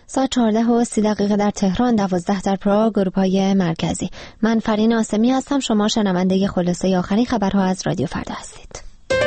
ساعت 14:30 در تهران، 12 در پراگ، اروپای مرکزی. من فرین آسمی هستم. شما شنونده خلاصه آخرین خبرها از رادیو فردا هستید.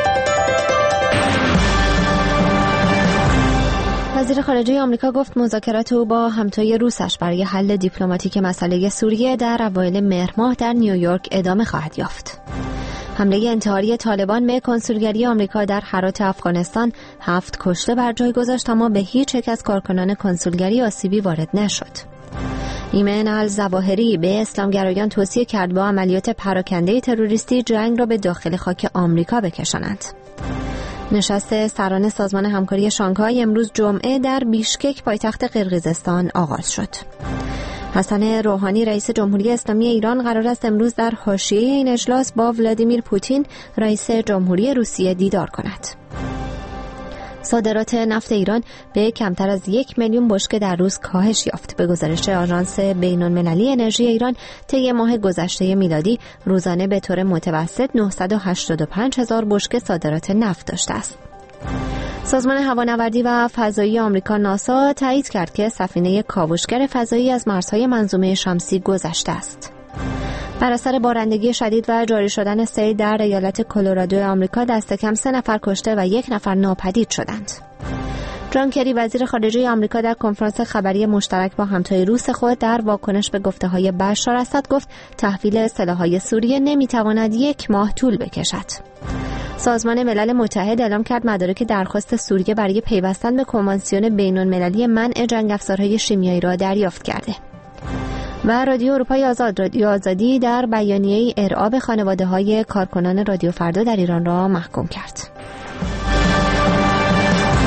وزیر خارجه آمریکا گفت مذاکرات او با همتای روسش برای حل دیپلماتیک مسئله سوریه در اوایل مهر ماه در نیویورک ادامه خواهد یافت. حمله انتحاری طالبان به کنسولگری آمریکا در هرات افغانستان 7 کشته بر جای گذاشت، اما به هیچ یک از کارکنان کنسولگری آسیبی وارد نشد. ایمن الظواهری به اسلامگرایان توصیه کرد با عملیات پراکنده تروریستی جنگ را به داخل خاک آمریکا بکشانند. نشست سران سازمان همکاری شانگهای امروز جمعه در بیشکک پایتخت قرقیزستان آغاز شد. حسن روحانی رئیس جمهوری اسلامی ایران قرار است امروز در حاشیه این اجلاس با ولادیمیر پوتین رئیس جمهوری روسیه دیدار کند. صادرات نفت ایران به کمتر از 1 میلیون بشکه در روز کاهش یافت. به گزارش آژانس بین‌المللی انرژی ایران طی ماه گذشته میلادی روزانه به طور متوسط 985,000 بشکه صادرات نفت داشته است. سازمان هوانوردی و فضایی آمریکا ناسا تایید کرد که سفینه کاوشگر فضایی از مرزهای منظومه شمسی گذشته است. بر اثر بارندگی شدید و جاری شدن سیل در ایالت کلرادو آمریکا دست کم 3 نفر کشته و 1 نفر ناپدید شدند. جان کری وزیر خارجه آمریکا در کنفرانس خبری مشترک با همتای روس خود در واکنش به گفته‌های بشار اسد گفت تحویل سلاح‌های سوریه نمی‌تواند 1 ماه طول بکشد. سازمان ملل متحد اعلام کرد مدارک درخواست سوریه برای پیوستن به کنوانسیون بین‌المللی منع جنگ افزارهای شیمیایی را دریافت کرده. و رادیو اروپای آزاد، رادیو آزادی در بیانیه‌ای ارعاب خانواده‌های کارکنان رادیو فردا در ایران را محکوم کرد.